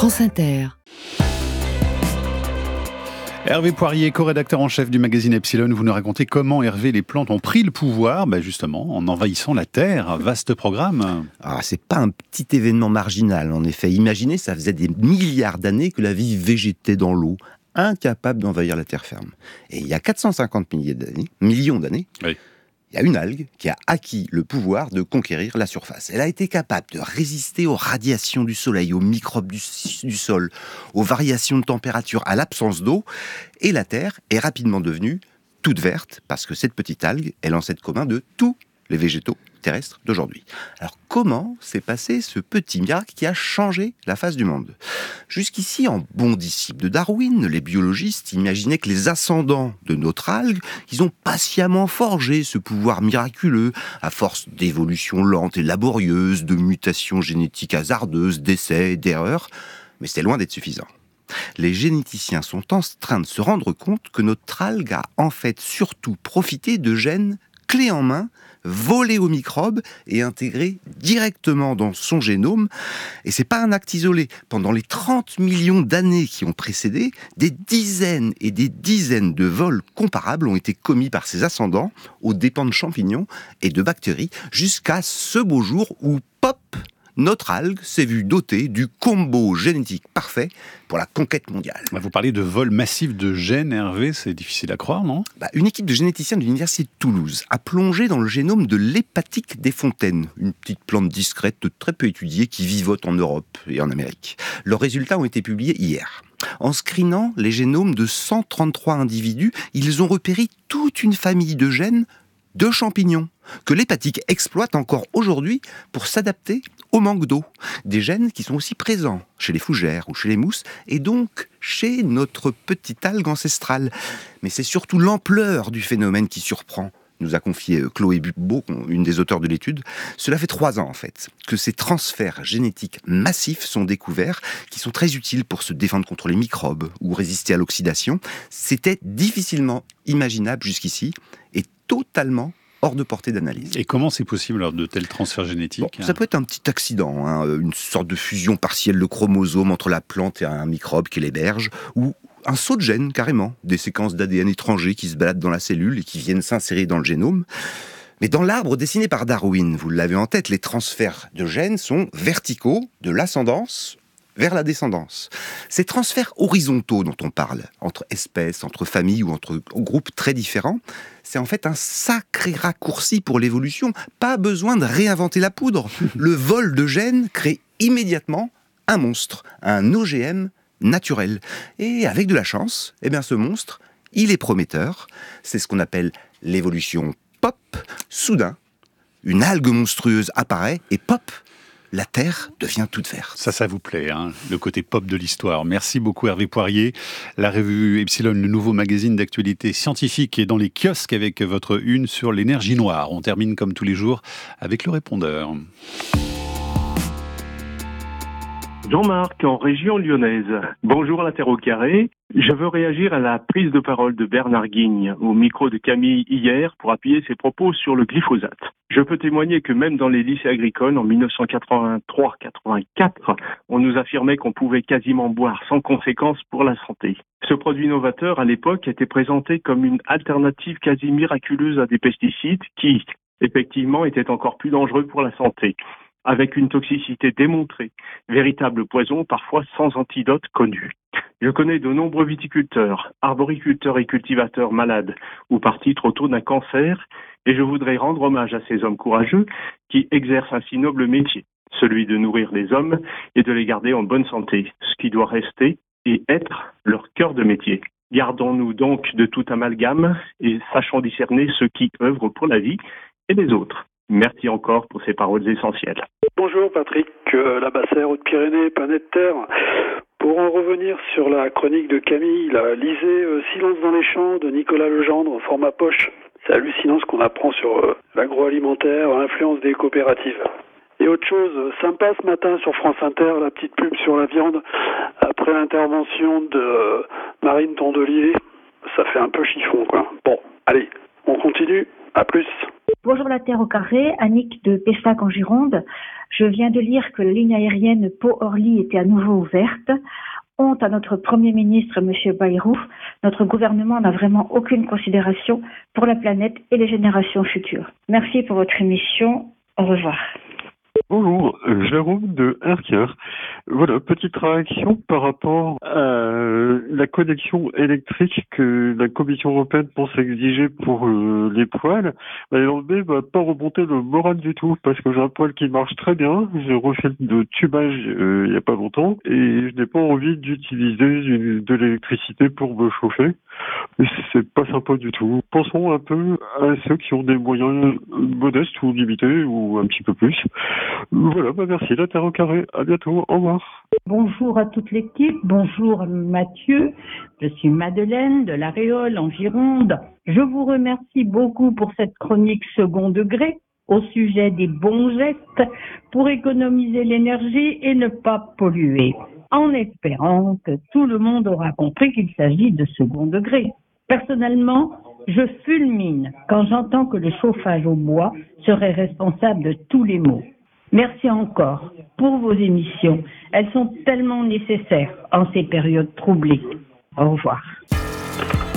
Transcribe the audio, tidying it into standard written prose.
France Inter. Hervé Poirier, co-rédacteur en chef du magazine Epsilon, vous nous racontez comment Hervé, les plantes ont pris le pouvoir, justement, en envahissant la Terre. Vaste programme. C'est pas un petit événement marginal, en effet. Imaginez, ça faisait des milliards d'années que la vie végétait dans l'eau, incapable d'envahir la terre ferme. Et il y a 450 millions d'années, oui. Il y a une algue qui a acquis le pouvoir de conquérir la surface. Elle a été capable de résister aux radiations du soleil, aux microbes du sol, aux variations de température, à l'absence d'eau. Et la Terre est rapidement devenue toute verte, parce que cette petite algue est l'ancêtre commun de tous les végétaux terrestres d'aujourd'hui. Alors comment s'est passé ce petit miracle qui a changé la face du monde ? Jusqu'ici, en bon disciple de Darwin, les biologistes imaginaient que les ascendants de notre algue, ils ont patiemment forgé ce pouvoir miraculeux à force d'évolution lente et laborieuse, de mutations génétiques hasardeuses, d'essais, d'erreurs. Mais c'est loin d'être suffisant. Les généticiens sont en train de se rendre compte que notre algue a en fait surtout profité de gènes clés en main, volés aux microbes et intégrés directement dans son génome. Et c'est pas un acte isolé. Pendant les 30 millions d'années qui ont précédé, des dizaines et des dizaines de vols comparables ont été commis par ses ascendants aux dépens de champignons et de bactéries, jusqu'à ce beau jour où, pop, notre algue s'est vue dotée du combo génétique parfait pour la conquête mondiale. Vous parlez de vol massif de gènes, Hervé, c'est difficile à croire, non ? Une équipe de généticiens de l'université de Toulouse a plongé dans le génome de l'hépatique des fontaines, une petite plante discrète, très peu étudiée, qui vivote en Europe et en Amérique. Leurs résultats ont été publiés hier. En screenant les génomes de 133 individus, ils ont repéré toute une famille de gènes de champignons que l'hépatique exploite encore aujourd'hui pour s'adapter au manque d'eau. Des gènes qui sont aussi présents chez les fougères ou chez les mousses et donc chez notre petite algue ancestrale. Mais c'est surtout l'ampleur du phénomène qui surprend, nous a confié Chloé Beau, une des auteurs de l'étude. Cela fait 3 ans, en fait, que ces transferts génétiques massifs sont découverts, qui sont très utiles pour se défendre contre les microbes ou résister à l'oxydation. C'était difficilement imaginable jusqu'ici et totalement hors de portée d'analyse. Et comment c'est possible alors de tels transferts génétiques ? Ça peut être un petit accident, une sorte de fusion partielle de chromosomes entre la plante et un microbe qui l'héberge, ou un saut de gène, carrément, des séquences d'ADN étrangers qui se baladent dans la cellule et qui viennent s'insérer dans le génome. Mais dans l'arbre dessiné par Darwin, vous l'avez en tête, les transferts de gènes sont verticaux, de l'ascendance vers la descendance. Ces transferts horizontaux dont on parle, entre espèces, entre familles ou entre groupes très différents, c'est en fait un sacré raccourci pour l'évolution. Pas besoin de réinventer la poudre. Le vol de gènes crée immédiatement un monstre, un OGM naturel. Et avec de la chance, ce monstre, il est prometteur. C'est ce qu'on appelle l'évolution pop. Soudain, une algue monstrueuse apparaît et pop, la Terre devient toute verte. Ça vous plaît, le côté pop de l'histoire. Merci beaucoup Hervé Poirier. La revue Epsilon, le nouveau magazine d'actualité scientifique, est dans les kiosques avec votre une sur l'énergie noire. On termine comme tous les jours avec le répondeur. Jean-Marc, en région lyonnaise. Bonjour la Terre au carré. Je veux réagir à la prise de parole de Bernard Guigne au micro de Camille hier pour appuyer ses propos sur le glyphosate. Je peux témoigner que même dans les lycées agricoles en 1983-84, on nous affirmait qu'on pouvait quasiment boire sans conséquence pour la santé. Ce produit novateur à l'époque était présenté comme une alternative quasi miraculeuse à des pesticides qui, effectivement, étaient encore plus dangereux pour la santé, avec une toxicité démontrée, véritable poison parfois sans antidote connu. Je connais de nombreux viticulteurs, arboriculteurs et cultivateurs malades ou partis trop tôt d'un cancer, et je voudrais rendre hommage à ces hommes courageux qui exercent un si noble métier, celui de nourrir les hommes et de les garder en bonne santé, ce qui doit rester et être leur cœur de métier. Gardons-nous donc de tout amalgame et sachons discerner ceux qui œuvrent pour la vie et les autres. Merci encore pour ces paroles essentielles. Bonjour Patrick Labassère, Haute-Pyrénées, Planète Terre. Pour en revenir sur la chronique de Camille, lisez Silence dans les champs de Nicolas Legendre, format poche. C'est hallucinant ce qu'on apprend sur l'agroalimentaire, l'influence des coopératives. Et autre chose, sympa ce matin sur France Inter, la petite pub sur la viande, après l'intervention de Marine Tondelier, ça fait un peu chiffon, quoi. Bon, allez, on continue, à plus. Bonjour la Terre au carré, Annick de Pessac en Gironde. Je viens de lire que la ligne aérienne Pau-Orly était à nouveau ouverte. Honte à notre Premier ministre, M. Bayrou. Notre gouvernement n'a vraiment aucune considération pour la planète et les générations futures. Merci pour votre émission. Au revoir. Bonjour, Jérôme de Herkier. Voilà, petite réaction par rapport à la connexion électrique que la Commission européenne pense exiger pour les poêles. L'Elbe va pas remonter le moral du tout parce que j'ai un poêle qui marche très bien. J'ai refait le tubage il y a pas longtemps et je n'ai pas envie d'utiliser de l'électricité pour me chauffer. C'est pas sympa du tout. Pensons un peu à ceux qui ont des moyens modestes ou limités ou un petit peu plus. Voilà, merci, la Terre au carré. À bientôt, au revoir. Bonjour à toute l'équipe, bonjour Mathieu, je suis Madeleine de La Réole en Gironde. Je vous remercie beaucoup pour cette chronique second degré au sujet des bons gestes pour économiser l'énergie et ne pas polluer, en espérant que tout le monde aura compris qu'il s'agit de second degré. Personnellement, je fulmine quand j'entends que le chauffage au bois serait responsable de tous les maux. Merci encore pour vos émissions. Elles sont tellement nécessaires en ces périodes troublées. Au revoir.